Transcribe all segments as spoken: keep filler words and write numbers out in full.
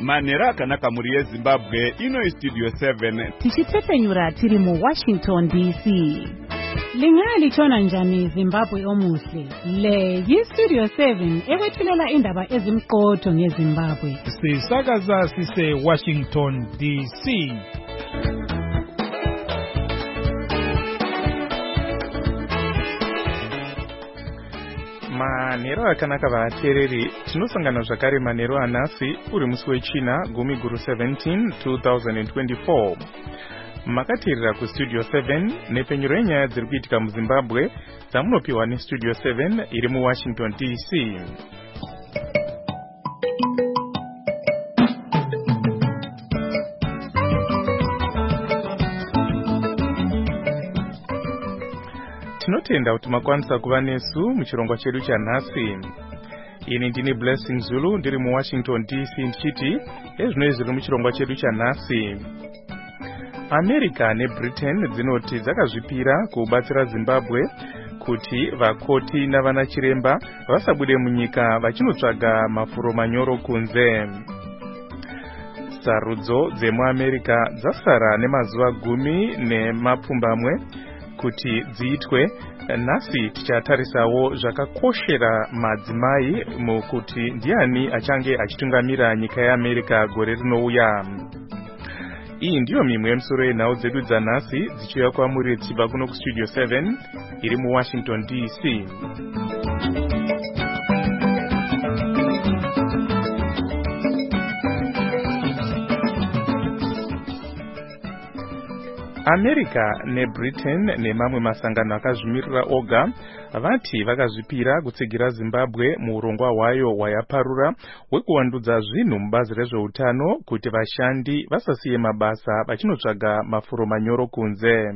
Manera akanaka muri yeZimbabwe ino Studio seven. Tichitepenyura tiri mu Washington D C. Lingali chona njani Zimbabwe omuhle. Le yi Studio seven ekwethulela indaba ezimqotho ngeZimbabwe. Sisakaza sise Washington D C. Manero akanaka vateereri tinosangana zvakare manero anhasi uri musi wechina gumi guru seventeen twenty twenty-four. Makateerera kustudio seven nepenyuro yenyaya dziri kuitika muZimbabwe dzamunopiwa nestudio seven iri muWashington D C. Tinotenda kuti makwanisa kuva nesu muchirongwa chedu chanhasi. Ini ndini Blessing Zulu ndiri muWashington D C ndichiti ezvino zviri muchirongwa chedu chanhasi. America neBritain dzinoti dzakazvipira kubatsira Zimbabwe kuti vakoti navana chiremba vasabude munyika vachinotsvaga mafuro manyoro kunze. Sarudzo dzemuAmerica dzasara nemazuva gumi nemapfumbamwe kuti dziitwe. Nhasi tichatarisawo zvakakoshera madzimai mukuti ndiani achange achitungamira nyika yeAmerica gore rinouya. Iyi ndiyo mimwe yemisoro yenhau dzedu dzanhasi dzichiuya kwamuri dzichibva kuno kustudio seven iri muWashington D C. America neBritain nemamwe masangano akazvimirira oga vati vakazvipira kutsigira Zimbabwe muurongwa hwayo hwayaparura hwekuvandudza zvinhu mubazi rezveutano kuti vashandi vasasiye mabasa vachinotsvaga mafuro manyoro kunze.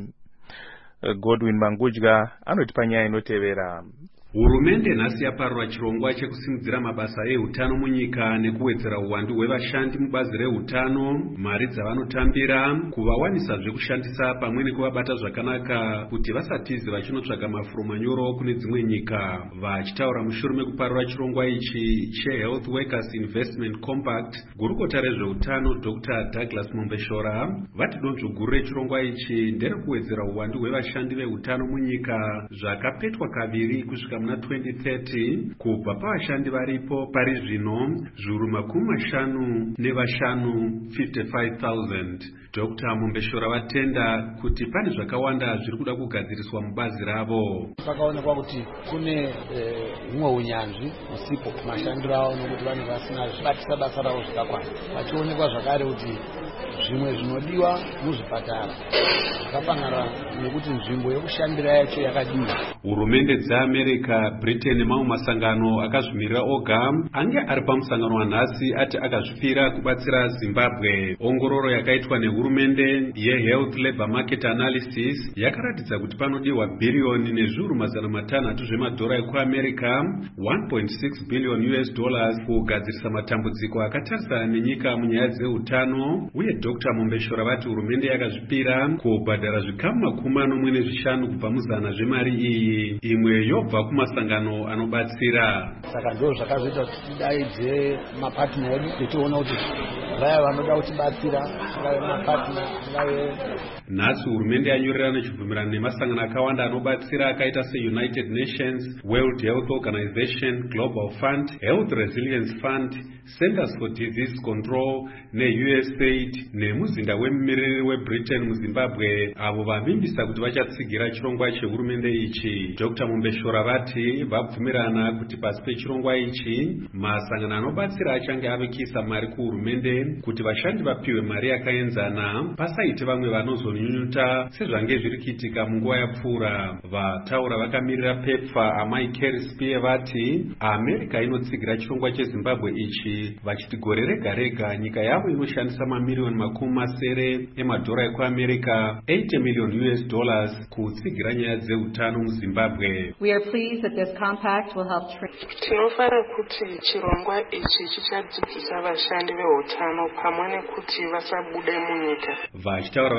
Godwin Mangudya anotipa nyaya inotevera. Hurumende nhasi yaparura chirongwa chekusimudzira mabasa eutano munyika nekuwedzera uwandu hwevashandi mubazi reutano, mari dzavanotambira, kuvawanisa zvekushandisa pamwe nekuvabata zvakanaka kuti vasatize vachinotsvaga mafuro manyoro kune dzimwe nyika. Vachitaura mushure mekuparura chirongwa ichi cheHealth Workers Investment Compact, gurukota rezveutano Doctor Douglas Mombeshora vati donzvo guru rechirongwa ichi nderekuwedzera uwandu hwevashandi veutano munyika zvakapetwa kaviri kusvika muna twenty thirty kubva pavashandi varipo pari zvino zviuru makumi mashanu nevashanu fifty-five thousand. Doctor Mombeshora vatenda kuti pane zvakawanda zviri kuda kugadziriswa mubazi ravo. Pakaonekwa kuti kune humwe unyanzvi usipo kumashandiro avo nokuti vanenge vasina zvibatisa basa ravo zvakakwana. Pachionekwa zvakare kuti zvimwe zvinodiwa muzvipatara zvakafanana nekuti nzvimbo yekushandira yacho yakadini. Hurumende dzeAmerica, Britain nemamwe masangano akazvimirira oga ange ari pamusangano wanhasi ati akazvipira kubatsira Zimbabwe. Ongororo yakaitwa nehurumende yeHealth Labor Market Analysis yakaratidza kuti panodiwa bhiriyoni nezviuru mazana matanhatu zvemadhora ekuAmerica one point six billion U S dollars kugadzirisa matambudziko akatarisana nenyika munyaya dzeutano, uye Doctor Mombeshora vati hurumende yakazvipira kubhadhara zvikamu makumi manomwe nezvishanu kubva muzana zvemari iyi, imwe yobva kumasangano anobatsira. Saka ndo zvakazoita kuti tidaidze mapatna edu tichiona kuti vaya vanoda kutibatsira ngave mapatna ngave. Nhasi hurumende yanyorerana chibvumirano nemasangano akawanda anobatsira akaita seUnited Nations, World Health Organization, Global Fund, Health Resilience Fund, Centers for Disease Control neUSAID nemuzinda wemumiriri weBritain muZimbabwe, avo vavimbisa kuti vachatsigira chirongwa chehurumende ichi. Doctor Mombeshora vati vabvumirana kuti pasi pechirongwa ichi masangano anobatsira achange avekisa mari kuhurumende kuti vashandi vapiwe mari yakaenzana pasaite vamwe vanozonyunyuta sezvange zviri kuitika munguva yapfuura. Vataura vakamirira pepfa amai Carrie Spear vati America inotsigira chirongwa cheZimbabwe ichi vachiti gore rega rega nyika yavo inoshandisa mamiriyoni makumi masere emadhora ekuAmerica eighty million U S dollars kutsigira nyaya dzeutano muZimbabwe. We are pleased that this compact will help train. Tinofara kuti chirongwa ichi chichadzidzisa vashandi veutano pamwe nekuti vasabude munyika. Vachitaura vakamirira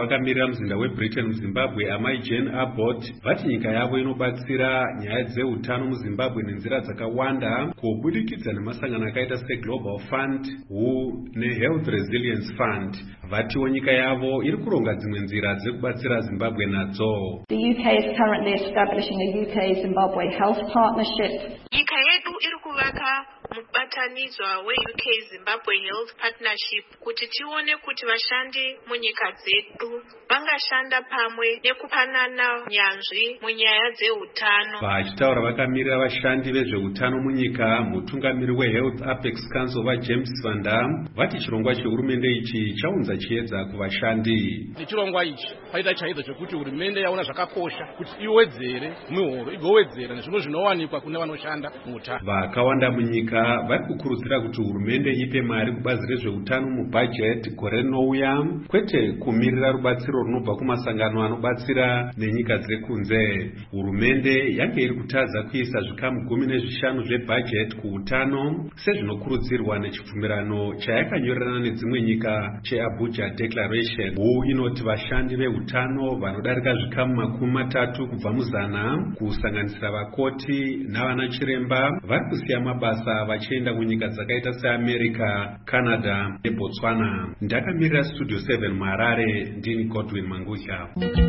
muzinda weBritain muZimbabwe amai Jane Abbott vati nyika yavo inobatsira nyaya dzeutano muZimbabwe nenzira dzakawanda kubudikidza nemasangano akaita seGlobal Fund, W H O neHealth Resilience Fund. Vatiwo nyika yavo iri kuronga dzimwe nzira dzekubatsira Zimbabwe nadzo. The U K is currently establishing a U K Zimbabwe health partnership. Nyika yedu iri kuvaka mubatanidzwa we-U K Zimbabwe Health Partnership kuti tione kuti vashandi munyika dzedu vangashanda pamwe nekupanana nyanzvi munyaya dzeutano. Vachitaura vakamirira vashandi vezveutano munyika, mutungamiri weHealth Apex Council vaJames Van Dam vati chirongwa chehurumende ichi chaunza chiedza kuvashandi. Chirongwa ichi paita chaizvo chekuti hurumende yaona zvakakosha kuti iwedzere mihoro igowedzera nezvimwe zvinowanikwa kune vanoshanda muutano. Vakawanda munyika vari kukurudzira kuti hurumende ipe mari kubazi rezveutano mubhajeti gore rinouya, kwete kumirira rubatsiro runobva kumasangano anobatsira nenyika dzekunze. Hurumende yange iri kutadza kuisa zvikamu gumi nezvishanu zvebhajeti kuutano sezvinokurudzirwa nechibvumirano chayakanyorerana nedzimwe nyika cheAbuja Declaration. W H O inoti vashandi veutano vanodarika zvikamu makumi matatu kubva muzana, kusanganisira vakoti navana chiremba, vari kusiya mabasa vachienda kunyika dzakaita seAmerica, Canada neBotswana. Ndakamirira Studio seven muHarare, ndini Godwin Mangudya.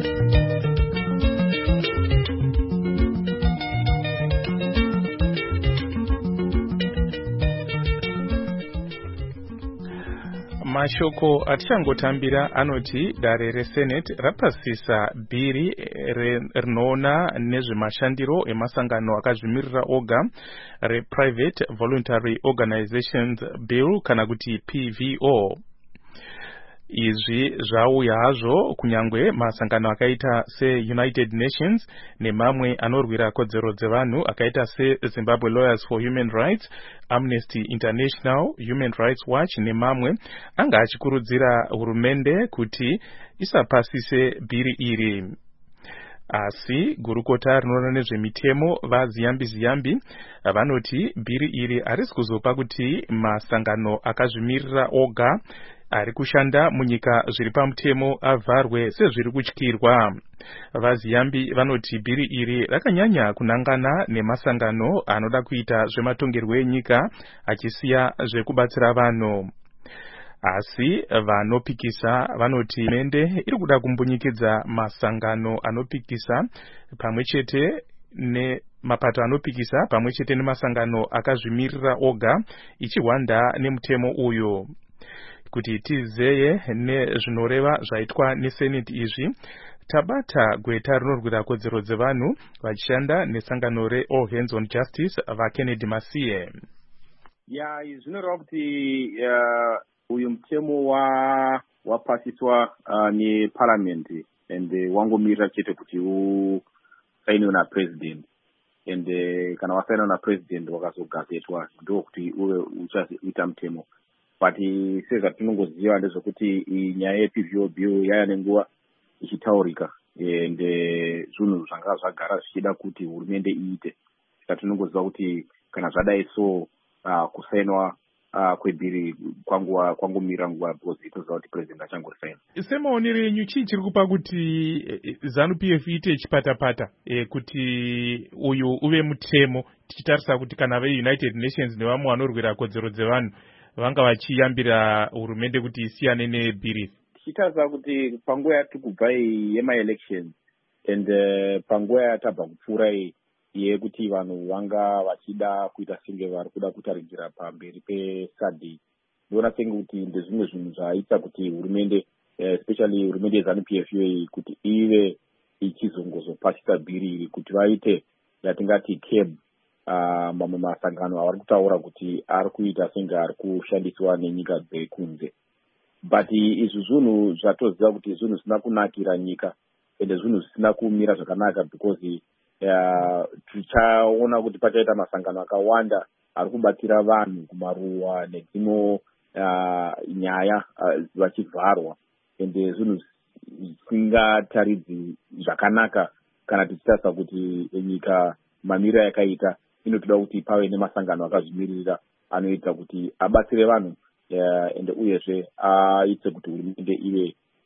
Mashoko atichangotambira anoti dare reSenate rapasisa bhiri rinoona nezvemashandiro emasangano akazvimirira oga rePrivate Voluntary Organizations Bill kana kuti P V O. Izvi zvauya hazvo kunyangwe masangano akaita seUnited Nations nemamwe anorwira kodzero dzevanhu akaita seZimbabwe Lawyers for Human Rights, Amnesty International, Human Rights Watch nemamwe anga achikurudzira hurumende kuti isapasise bhiri iri. Asi gurukota rinoona nezvemitemo vaZiyambi Ziyambi vanoti bhiri iri harisi kuzopa kuti masangano akazvimirira oga ari kushanda munyika zviri pamutemo avharwe sezviri kutyirwa. VaZiyambi vanoti bhiri iri rakanyanya kunangana nemasangano anoda kuita zvematongerwo enyika achisiya zvekubatsira vanhu. Asi vanopikisa vanoti hurumende iri kuda kumbunyikidza masangano anopikisa pamwechete nemapato anopikisa pamwechete nemasangano akazvimirira oga ichihwanda nemutemo uyu. Kuti tizeye nezvinoreva zvaitwa neSenate izvi, tabata gweta rinorwira kodzero dzevanhu vachishanda nesangano reAll Hands on Justice vaKennedy Masiye. Ya zvinoreva kuti uyu mutemo wa wapasiswa uh, neParliament and wangomirira chete kuti usainiwe naPresident, and kana wasainiwa naPresident wakazogazetwa ndokuti uve uchaita mutemo. But sezvatinongoziva ndezvekuti nyaya yeP V O bill yaya nenguva ichitaurika and zvinhu zvanga zvagara zvichida kuti hurumende iite. Saka tinongoziva kuti kana zvadai so uh, kusainwa uh, kwebhiri kwanguva kwangomira nguva because itoziva kuti president achangorisaina. Semaonero enyu chii chiri kupa kuti ZANU P F iite chipatapata e, kuti uyu uve mutemo, tichitarisa kuti kana veUnited Nations nevamwe vanorwira kodzero dzevanhu vanga vachiyambira hurumende kuti isiyane nebhiri? Tichitarisa kuti panguva yatiri kubva yemaelections and uh, panguva yatabva kupfuura yekuti vanhu vanga vachida kuita senge vari kuda kutaridzira pamberi peSADC, ndoona senge kuti ndezvimwe zvinhu zvaita kuti hurumende especially hurumende yeZANU P F kuti ive ichizongozopasisa bhiri iri kuti vaite yatingati cab Uh, mamwe masangano avari kutaura kuti ari kuita senge ari kushandiswa nenyika dzekunze. But izvi zvinhu zvatoziva kuti zvinhu zvisina kunakira nyika ende zvinhu zvisina kumira zvakanaka because uh, tichaona kuti pachaita masangano akawanda ari kubatsira vanhu kumaruwa nedzimwe uh, nyaya uh, vachivharwa ende zvinhu zvisingataridzi zvakanaka kana tichitarisa kuti nyika mamira yakaita inotoda kuti pave nemasangano akazvimirira anoita kuti abatsire vanhu ende uyezve aite kuti hurumende ive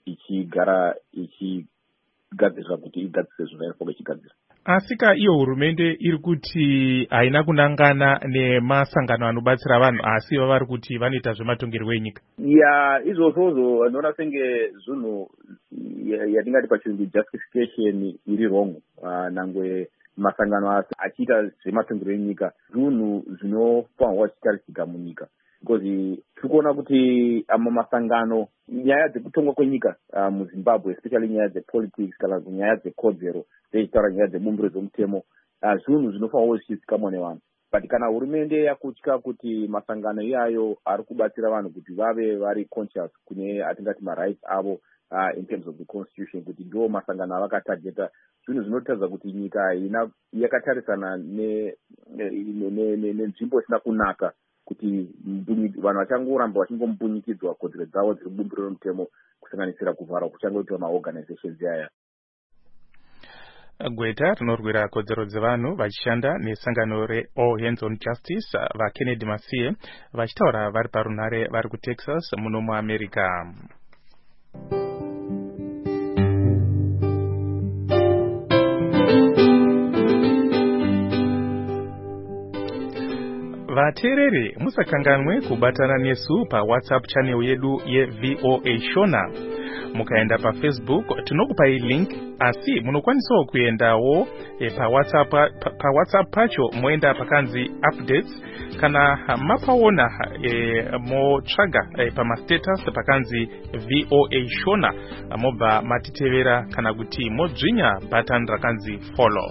ichigara ichigadzirira kuti igadzise zvinofanira ichigadzira. Asika iyo hurumende iri kuti haina kunangana nemasangano anobatsira vanhu asi vari kuti vanoita zvematongerwo enyika. Ya izvozvozvo vanoona senge zvinhu yatingati pachirungu justification iri wrong. Nangwe masangano achiita zvematongerwo enyika zvinhu zvinofanirwa zvichitarisika munyika. Because tiri kuona kuti ama masangano nyaya dzekutongwa kwenyika uh, muZimbabwe, especially nyaya dzepolitics kana nyaya dzekodzero dzechitaura nyaya dzebumbiro dzomutemo uh, zvinhu zvinofanirwa zvichizikamwa nevanhu. But kana hurumende yakutya kuti masangano iyayo ari kubatsira vanhu kuti vave vari conscious kune atingati marights avo uh, in terms of the constitution, kuti ndo masangano avakatargeta, zvinhu zvinotaridza kuti nyika ina yakatarisana nenzvimbo isina kunaka, kuti vanhu vachangoramba vachingombunyukidzwa kodzero dzavo dziri bumbiro romutemo kusanganisira kuvhara kuchangoitwa maorganizations aya. Gweta rinorwira kodzero dzevanhu vachishanda nesangano reAll Hands on Justice vaKennedy Masiye vachitaura vari parunhare vari kuTexas muno muAmerica. Vateereri musakanganwe kubatana nesu pa WhatsApp channel yedu ye V O A Shona. Mukaenda pa Facebook tinokupai link, asi munokwanisawo kuendawo e, pa WhatsApp pa, pa WhatsApp pacho moenda pakanzi updates kana mapaona e, motsvaga e, pa ma status pakanzi V O A Shona mobva matitevera kana kuti modzvinya button rakanzi follow.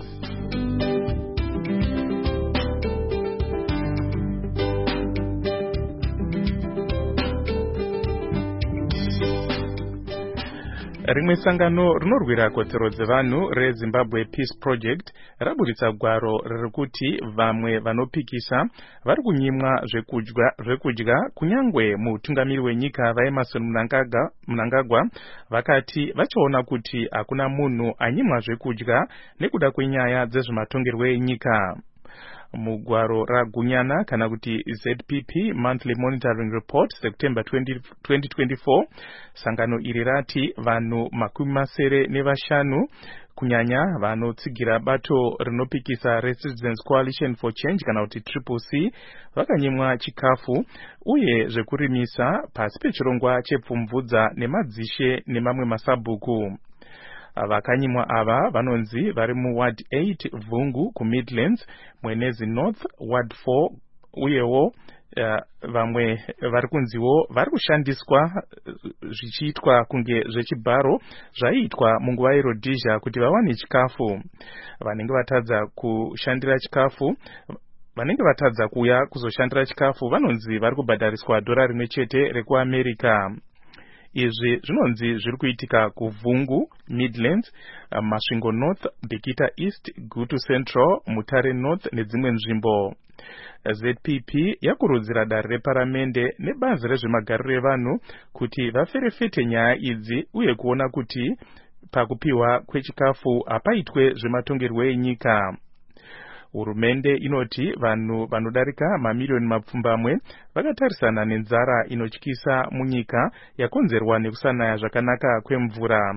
Rimwe sangano rinorwira kodzero dzevanhu reZimbabwe Peace Project raburitsa gwaro rikuti vamwe vanopikisa vari kunyimwa zvekudya zvekudya kunyangwe mutungamiri wenyika vaEmmerson Mnangagwa vakati vachiona kuti hakuna munhu anyimwa zvekudya nekuda kwenyaya dzezvematongerwo enyika. Mugwaro ragunyana kana kuti Z P P Monthly Monitoring Report September twenty twenty-four, sangano iri rati vanhu makumi masere nevashanu kunyanya vanotsigira bato rinopikisa Citizens Coalition for Change kana kuti Triple C vakanyimwa chikafu uye zvekurimisa pasi pechirongwa chepfumvudza nemadzishe nemamwe masabhuku. Vakanyimwa ava vanonzi vari muWard eight Vungu kuMidlands, Mwenezi North Ward four uyewo uh, vamwe vari kunziwo vari kushandiswa zvichiitwa kunge zvechibharo zvaiitwa munguva yeRhodesia kuti vawane chikafu. Vanenge vatadza kushandira chikafu vanenge vatadza kuuya kuzoshandira chikafu vanonzi vari kubhadhariswa dhora rimwe chete rekuAmerica. Izvi zvinonzi zviri kuitika kuVungu, Midlands, Masvingo North, Bikita East, Gutu Central, Mutare North nedzimwe nzvimbo. Z P P yakurudzira dare reparamende nebazi rezvemagariro evanhu kuti vaferefete nyaya idzi uye kuona kuti pakupiwa kwechikafu hapaitwe zvematongerwo enyika. Hurumende inoti vanhu vanodarika mamiliyoni mapfumbamwe vakatarisana nenzara inotyisa munyika yakonzerwa nekusanaya zvakanaka kwemvura.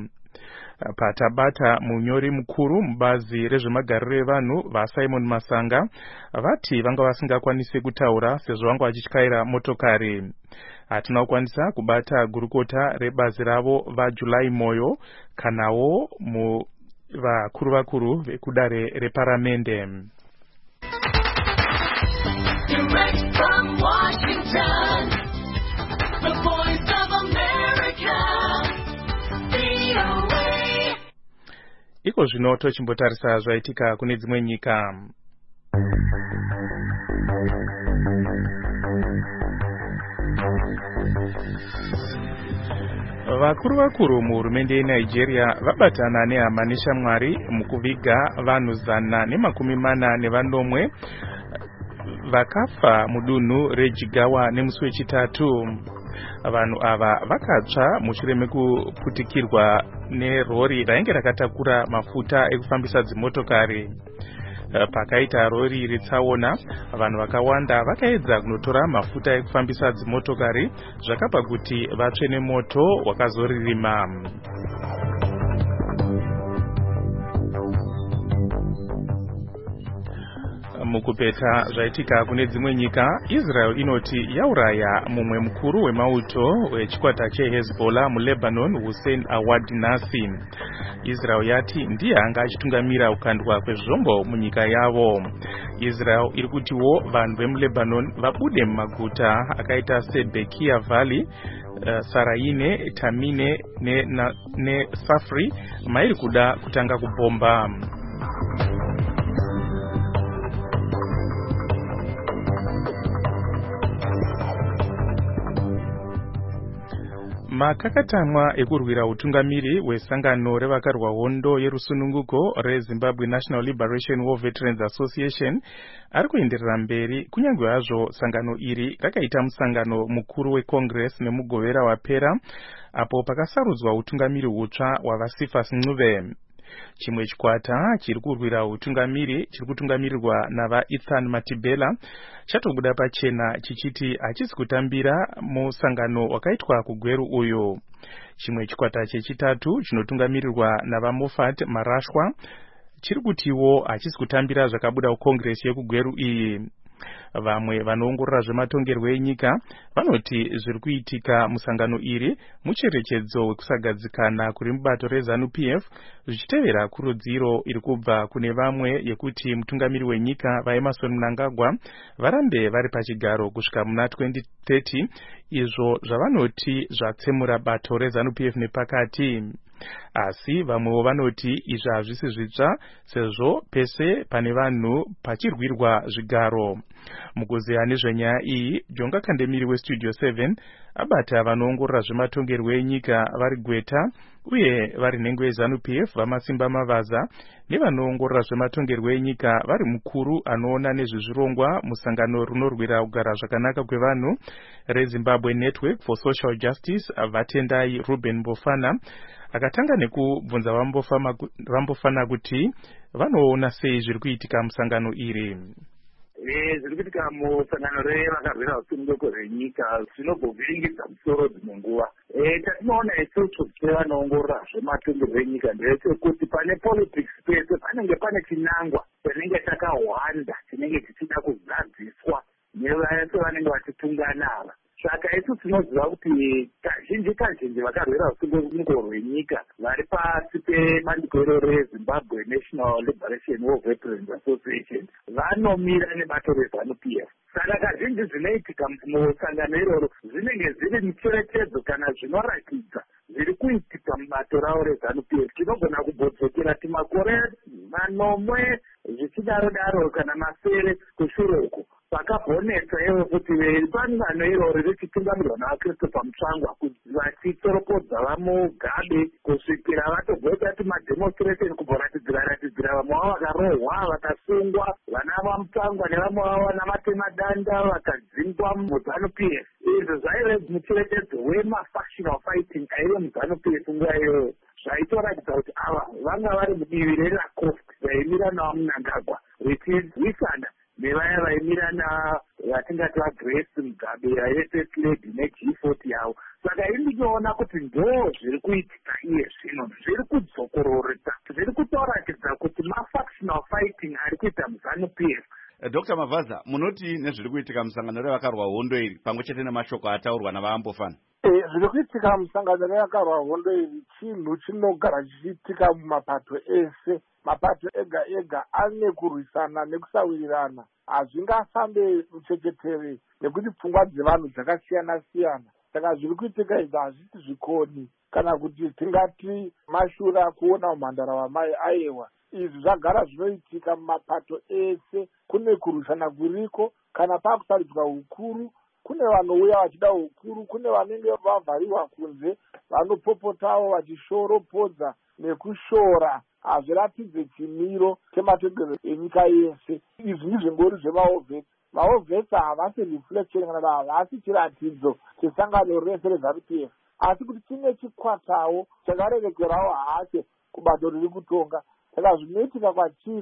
Patabata munyori mukuru mubazi rezvemagariro evanhu vaSimon Masanga vati vanga vasingakwanisi kutaura sezvo vanga vachityaira motokari. Hatina kukwanisa kubata gurukota rebazi ravo vaJulai Moyo kanawo mu vakuru vakuru vekudare reparamende. Direct from Washington, the voice of America, V O A. Iko zvino tochimbotarisa zvaitika kune dzimwe nyika. Vakuru vakuru muhurumende yeNigeria vabatana nehama neshamwari mukuviga vanhu zana nemakumi mana nevanomwe vakafa mudunhu reJigawa nemusi wechitatu. Vanhu ava vakatsva mushure mekuputikirwa nerori rainge rakatakura mafuta ekufambisa dzimotokari. pakaita rori retsaona vanhu vakawanda vakaedza kunotora mafuta ekufambisa dzimotokari zvakapa kuti vatsve nemoto wakazoririma. Mukupeta zvaitika kune dzimwe nyika, Israel inoti yauraya mumwe mukuru wemauto wechikwata cheHezbollah muLebanon, Hussein Awad Nasi. Israel yati ndiye anga achitungamira kukandwa kwezvombo munyika yavo. Israel iri kutiwo vanhu vemuLebanon vabude mumaguta akaita seBekia Valley, uh, Saraine, Tamine neSafri ne mairi kuda kutanga kubomba. Makakatanwa ekurwira utungamiri wesangano revakarwa hondo yerusununguko reZimbabwe National Liberation War Veterans Association ari kuenderera mberi, kunyange hazvo sangano iri rakaita musangano mukuru weCongress nemugovera wapera apo pakasarudzwa utungamiri hutsva wavaSifas Ncube. Chimwe chikwata chiri kurwira utungamiri chiri kutungamirirwa navaEthan Matibela chatobuda pachena chichiti hachisi kutambira musangano wakaitwa kugweru uyu. Chimwe chikwata chechitatu chinotungamirirwa navaMoffat Marashwa chiri kutiwo hachisi kutambira zvakabuda kuCongress yekugweru iyi. Vamwe vanoongorora zvematongerwo enyika vanoti zviri kuitika musangano iri mucherechedzo wekusagadzikana kuri mubato reZANU-P F zvichitevera kurudziro iri kubva kune vamwe yekuti mutungamiri wenyika vaEmmerson Mnangagwa varambe vari pachigaro kusvika muna twenty thirty, izvo zvavanoti zvatsemura bato reZANU-P F nepakati. Asi vamwewo vanoti izvi hazvisi zvitsva sezvo pese pane vanhu pachirwirwa zvigaro. Mukuzeya nezvenyaya iyi, Jonga Kandemiri weStudio seven abata vanoongorora zvematongerwo enyika vari Gweta uye vari nhengo yeZANU-P F vaMasimba Mavaza nevanoongorora zvematongerwo enyika vari mukuru anoona nezvezvirongwa musangano runorwira kugara zvakanaka kwevanhu reZimbabwe Network for Social Justice Vatendai Ruben Mbofana. Akatanga nekubvunza Vambofana kuti vanoona sei zviri kuitika musangano iri. Zviri kuitika musangano revakarwira usununguko renyika zvinobvovhiringidza musoro dzimwe nguva. Tatinoona isusu sevanoongorora zvematongerwo enyika ndechekuti pane politics pese panenge pane chinangwa chinenge chakahwanda chinenge chichida kuzadziswa nevese vanenge vachitungana ava. Saka isu tinoziva kuti kazhinji kazhinji vakarwira usununguko rwenyika vari pasi pebandiko iro reZimbabwe National Liberation War Veterans Association vanomira nebato reZANU-P F. Saka kazhinji zvinoitika musangano iroro zvinenge zviri mucherechedzo kana zvinoratidza zviri kuitika mubato ravo reZANU-P F. Tinogona kubodzokera timakore manomwe zvichidaro daro kana masere kushure uko pakabonetsa ivo kuti bangano iroro richitungamirwa navaKristu pamutsvangwa vachitsoropodza vamugabe kusvikira vatogoita kuti mademonstration kuboratidzira ratidzira vamwe vavo vakarohwa vakasungwa vana vamutsvangwa nevamwe vavo vana matemadanda vakadzingwa muZANU-P F. Izvi zvaive mucherechedzo wemafactional fighting aive muZANU-P F nguva iyoyo zvaitoratidza kuti ava vanga vari mudivi reLacoste vaimira navo Mnangagwa richirwisana nevaya vaimirana vatingati vaGrace Mugabe vaFirst Lady neG forty yavo. Saka ini ndinoona kuti ndo zviri kuitika iye zvino zviri kudzokororeka zviri kutoratidza kuti mafactional fighting ari kuita muZANU-P F. Doctor Mavaza, munoti nezviri kuitika musangano revakarwa hondo iri pamwe chete nemashoko ataurwa navaMbofana? Zviri kuitika musangano revakarwa hondo iri chinhu chinogara chichiitika mumapato ese. Mapato ega ega ane kurwisana nekusawirirana. Hazvingafambe muchechetere nekuti pfungwa dzevanhu dzakasiyana siyana. Saka zviri kuitika izvi hazvisi zvikoni kana kuti tingati mashura kuona umhandara wamai aiwa. Izvi zvagara zvinoitika mumapato ese. Kune kurwisana kuriko kana pakusaridzwa ukuru. Kune vanouya vachida ukuru, kune vanenge vavhariwa kunze vanopopotawo vachishoropodza nekushora. Hazviratidze chimiro chematongerwo enyika yese. Izvi ndizvingori zvemaovhesi. Maovhesi havasi reflection kana havasi chiratidzo chesangano rese reZANU-P F. Asi kuti chine chikwatawo chakarerekerawo hacho kubato riri kutonga. Saka zvinoitika kwachiri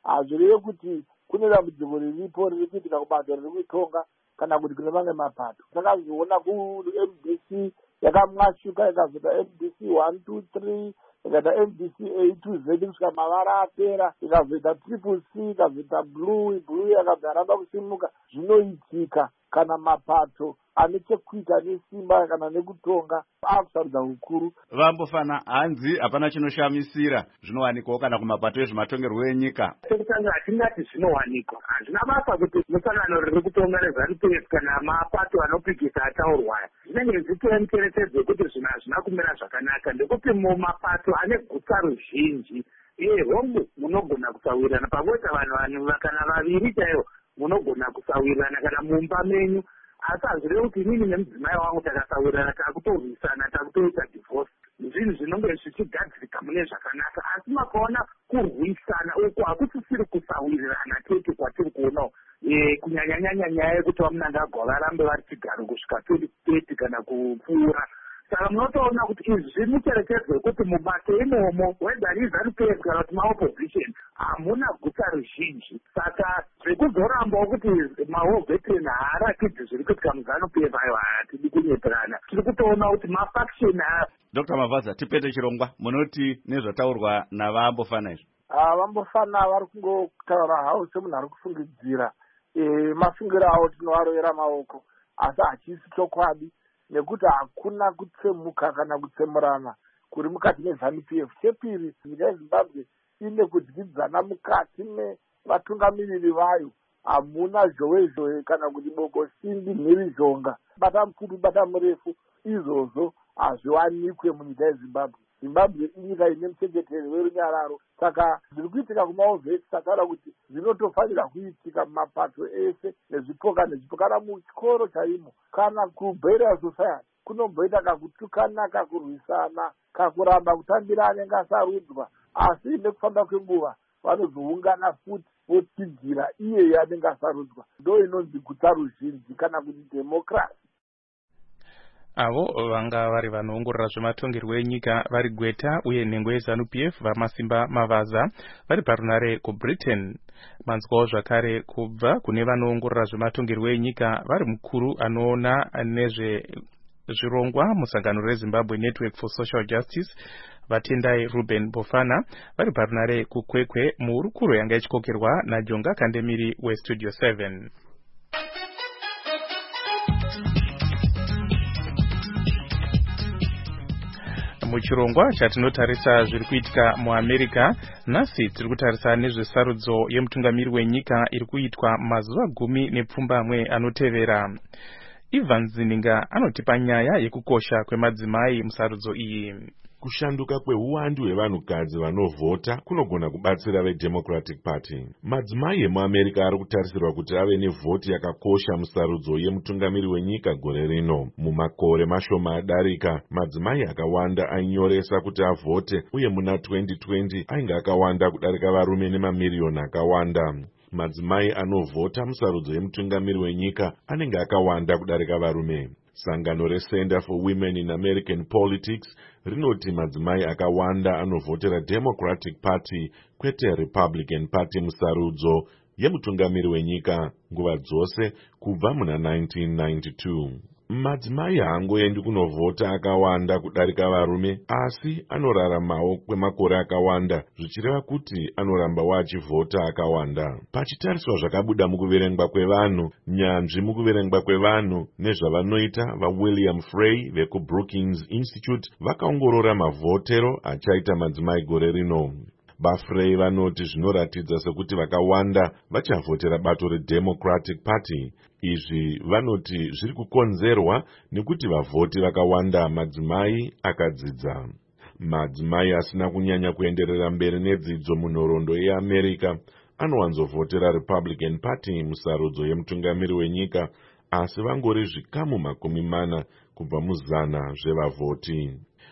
hazvireve kuti kune dambudziko riripo riri kuitika kubato riri kutonga kana kuti kune mamwe mapato. Takazviona ku-M D C yakamwashuka ikazoita M D C one two three ikaita M D C A to Z kusvika mavara apera, ikazoita triple C, ikazoita blue, blue yakabva yaramba kusimuka. Zvinoitika kana mapato ane chekuita nesimba kana nekutonga akusarudza hukuru. Vambofana hanzi hapana chinoshamisira zvinowanikwawo kana kumapato ezvematongerwo enyika. Sekutanga hatingati zvinowanikwa. Hazvina basa kuti musangano riri kutonga reZANU P F kana mapato anopikisa ataurwaya zvinenge zvitora mucherechedzo yekuti zvinhu hazvina kumira zvakanaka, ndekuti mumapato ane gutsa ruzhinji iye hongu munogona kusawirirana pakuita vanhu kana vaviri chaivo munogona kusawirirana kana mumba menyu. Asi hazvirevi kuti inini nemudzimai wangu takasawirirana takutorwisana takutoita divorce, zvinhu zvinenge zvichigadzirika mune zvakanaka. Asi makaona kurwisana uko hakusisiri kusawirirana tete kwatiri kuonawo, kunyanyanyanya nyaya yekuti vamunangagwa varambe vari chigaro kusvika twenty thirty kana kupfuura. Saka munotoona kuti izvi zviri mucherechedzo yekuti mubato imomo whether iZANU P F kana kuti maopposition hamuna gutsa ruzhinji. Saka zvekuzorambawo kuti mahall veteran haaratidzi zviri kuitika muZANU P F ayo hatidi kunyeperana. Tiri kutoona kuti mafaction aya. Dr Mavhadza, tipete chirongwa, munoti nezvataurwa navambofana izvi? Vambofana vari kungotaura havo semunhu ari kufungidzira. Mafungiro avo tinovarovera maoko, asi hachisi chokwadi. Nekuti hakuna kutsemuka kana kutsemurana kuri mukati meZANU P F. Chepiri, nyika yeZimbabwe ine kudyidzana mukati mevatungamiriri vayo. Hamuna zhowe zhowe kana kuti boko simbi mhiri zhonga, bata mupfupi bata murefu, izvozvo hazviwanikwe munyika yeZimbabwe. Zimbabwe inyika ine muchengeteri werunyararo. Saka zviri kuitika kumaovhesi tataura kuti zvinotofanira kuitika mumapato ese nezvipoka nezvipokana muchikoro chaimo kana kuburial society kunomboita kakutukana kakurwisana kakuramba kutambira anenge asarudzwa, asi nekufamba kwenguva vanozoungana futi votidzira iye anenge asarudzwa. Ndo inonzi gutsa ruzhinji kana kuti democracy. Avo vanga vari vanoongorora zvematongerwo enyika vari Gweta uye nhengo yeZANU P F vaMasimba Mavhadza vari parunare kuBritain. Manzwawo zvakare kubva kune vanoongorora zvematongerwo enyika vari mukuru anoona nezvezvirongwa musangano reZimbabwe Network for Social Justice Vatendai Ruben Bofana vari parunare kuKwekwe muhurukuro yanga ichikokerwa naJonga Kandemiri weStudio seven. Muchirongwa chatinotarisa zviri kuitika muAmerica, nhasi tiri kutarisa nezvesarudzo yemutungamiri wenyika iri kuitwa mazuva gumi nepfumbamwe anotevera. Ivan Zininga anotipa nyaya yekukosha kwemadzimai musarudzo iyi. Kushanduka kweuwandu hwevanhukadzi vanovhota kunogona kubatsira veDemocratic Party. Madzimai emuAmerica ari kutarisirwa kuti ave nevhoti yakakosha musarudzo yemutungamiri wenyika gore rino. Mumakore mashoma adarika, madzimai akawanda ainyoresa kuti avhote, uye muna twenty twenty ainge akawanda kudarika varume nemamiriyoni akawanda. Madzimai anovhota musarudzo yemutungamiri wenyika anenge akawanda kudarika varume. Sangano reCenter for Women in American Politics rinoti madzimai akawanda anovhotera Democratic Party kwete Republican Party musarudzo yemutungamiri wenyika nguva dzose kubva muna nineteen ninety-two. Madzimai haangoendi kunovhota akawanda kudarika varume, asi anoraramawo kwemakore akawanda, zvichireva kuti anoramba achivhota akawanda. Pachitariswa zvakabuda mukuverengwa kwevanhu, nyanzvi mukuverengwa kwevanhu nezvavanoita vaWilliam Frey vekuBrookings Institute vakaongorora mavhotero achaita madzimai gore rino. VaFrey vanoti zvinoratidza sekuti vakawanda vachavhotera bato reDemocratic Party. Izvi vanoti zviri kukonzerwa nekuti vavhoti vakawanda madzimai akadzidza. Madzimai asina kunyanya kuenderera mberi nedzidzo munhoroondo yeAmerica anowanzovhotera Republican Party musarudzo yemutungamiri wenyika, asi vangori zvikamu makumi mana kubva muzana zvevavhoti.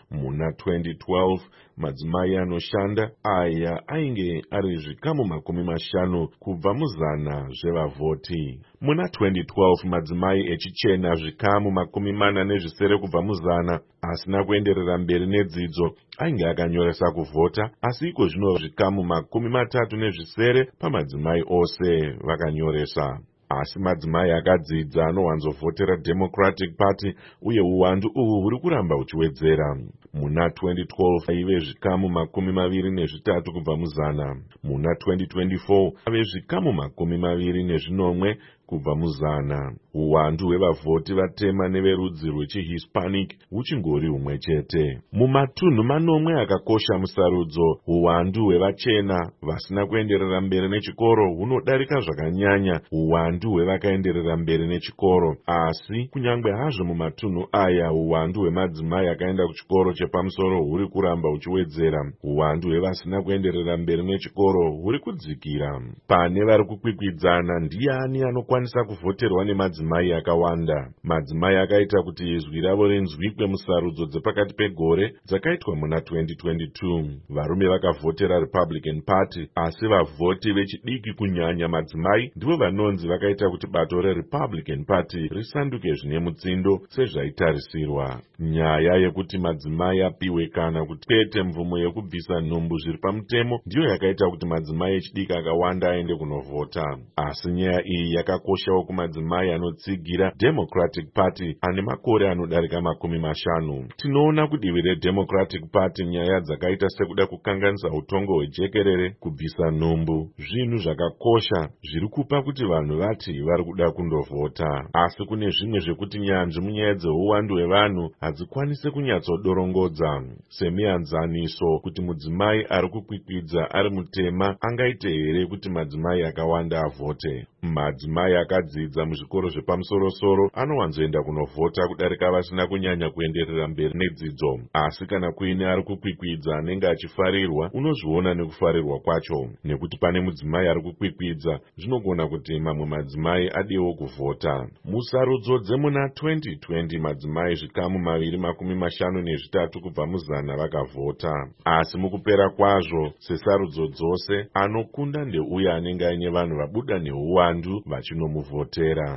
Muna twenty twelve madzimai anoshanda aya ainge ari zvikamu makumi mashanu kubva muzana zvevavhoti. Muna twenty twelve madzimai echichena zvikamu makumi mana nezvisere kubva muzana asina kuenderera mberi nedzidzo ainge akanyoresa kuvhota, asi iko zvino zvikamu makumi matatu nezvisere pamadzimai ose vakanyoresa. Asi madzimai akadzidza anowanzovhotera Democratic Party uye uwandu uhu huri kuramba huchiwedzera. Muna twenty twelve aive zvikamu makumi maviri nezvitatu kubva muzana. Muna twenty twenty-four ave zvikamu makumi maviri nezvinomwe kubva muzana. Uwandu hwevavhoti vatema neverudzi rwechihispanic huchingori humwe chete. Mumatunhu manomwe akakosha musarudzo, uwandu hwevachena vasina kuenderera mberi nechikoro hunodarika zvakanyanya uwandu hwevakaenderera mberi nechikoro. Asi kunyangwe hazvo mumatunhu aya uwandu hwemadzimai akaenda kuchikoro chepamusoro huri kuramba huchiwedzera, uwandu hwevasina kuenderera mberi nechikoro huri kudzikira. Pane vari kukwikwidzana ndiani anokwanisa kuvhoterwa nemadzimai akawanda. Madzimai akaita kuti izwi ravo rinzwikwe musarudzo dzepakati pegore dzakaitwa muna twenty twenty-two. Varume vakavhotera Republican Party, asi vavhoti vechidiki kunyanya madzimai ndivo vanonzi vakaita kuti bato reRepublican Party risanduke zvine mutsindo sezvaitarisirwa. Nyaya yekuti madzimai apiwe kana kuti kwete mvumo yekubvisa nhumbu zviri pamutemo ndiyo yakaita kuti madzimai echidiki akawanda aende kunovhota. Asi nyaya iyi yakakoshawo kumadzimai anotsigira Democratic Party ane makore anodarika makumi mashanu. Tinoona kudivi reDemocratic Party nyaya dzakaita sekuda kukanganisa utongo hwejekerere, kubvisa nhumbu, zvinhu zvakakosha zviri kupa kuti vanhu vati vari kuda kundovhota. Asi kune zvimwe zvekuti nyanzvi munyaya dzeuwandu hwevanhu hadzikwanise kunyatsodorongodza, semianzaniso kuti mudzimai ari kukwikwidza ari mutema angaite here kuti madzimai akawanda avhote. Madzimai akadzidza muzvikoro zvepamusoro-soro anowanzoenda kunovhota kudarika vasina kunyanya kuenderera mberi nedzidzo. Asi kana kuine ari kukwikwidza anenge achifarirwa, unozviona nekufarirwa kwacho. Nekuti pane mudzimai ari kukwikwidza, zvinogona kuti mamwe madzimai adewo kuvhota. Musarudzo dzemuna twenty twenty madzimai zvikamu maviri makumi mashanu nezvitatu kubva muzana vakavhota. Asi mukupera kwazvo, sesarudzo dzose, anokunda ndeuya anenge aine vanhu vabuda neuwandu vachinomuvhotera.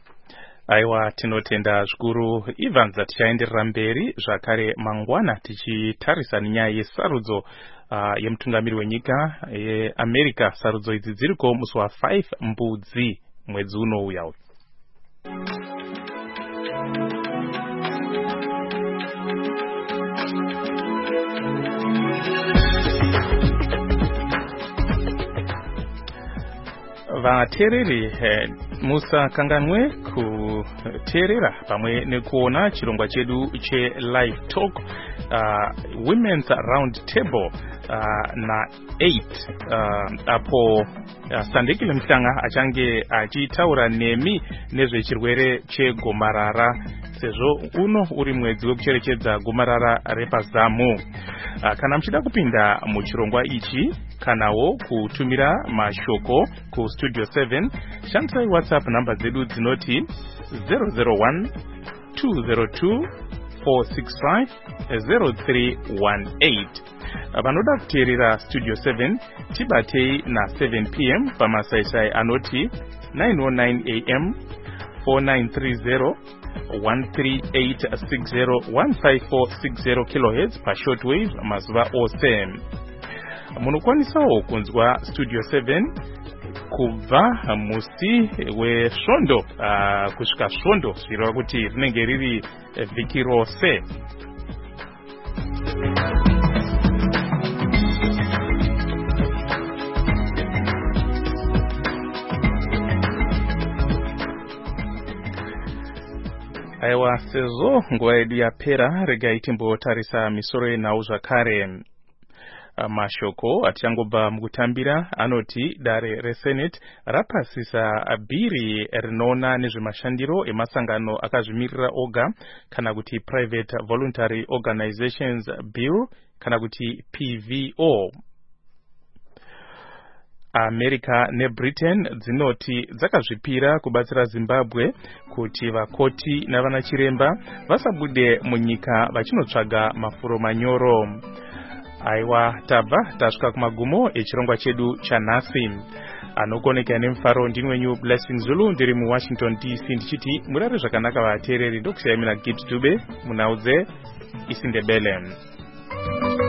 Aiwa, tinotenda zvikuru. Ivanza tichaenderera mberi zvakare mangwana tichitarisa nyaya yesarudzo uh, yemutungamiri wenyika yeAmerica. Sarudzo idzi dziriko musi wa five Mbudzi mwedzi unouya uyu. Vateereri eh, musakanganwe kuteerera pamwe nekuona chirongwa chedu che live talk uh, women's round table uh, na eight uh, apo uh, Sandekile Mhlanga achange achitaura nemi nezvechirwere chegomarara, sezvo uno uri mwedzi wekucherechedza gomarara repazamu. Uh, kana muchida kupinda muchirongwa ichi kanawo kutumira mashoko ku studio seven, shandisai WhatsApp namba dzedu dzinoti zero zero one two zero two four six five zero three one eight. Vanoda kuteerera studio seven tibatei na seven p m pamasaisai anoti nine oh nine a m four nine three zero one three eight six zero one five four six zero kilohertz pa shortwave mazuva ose. Munokwanisawo kunzwa studio seven kubva musi wesvondo uh, kusvika svondo zvireva kuti rinenge riri vhiki rose. Aiwa, sezvo nguva yedu yapera, regai timbotarisa misoro yenhau zvakare. Mashoko achangobva mukutambira anoti dare reSenate rapasisa bhiri rinoona nezvemashandiro emasangano akazvimirira oga kana kuti Private Voluntary Organizations Bill kana kuti P V O. America neBritain dzinoti dzakazvipira kubatsira Zimbabwe kuti vakoti navana chiremba vasabude munyika vachinotsvaga mafuro manyoro. Aiwa, tabva tasvika kumagumo echirongwa chedu chanhasi. Anokoneka nemufaro ndini wenyu Blessing Zulu ndiri muWashington D C ndichiti murare zvakanaka vateereri. Ndokusiyai mina Gift Dube munaudze isindebele.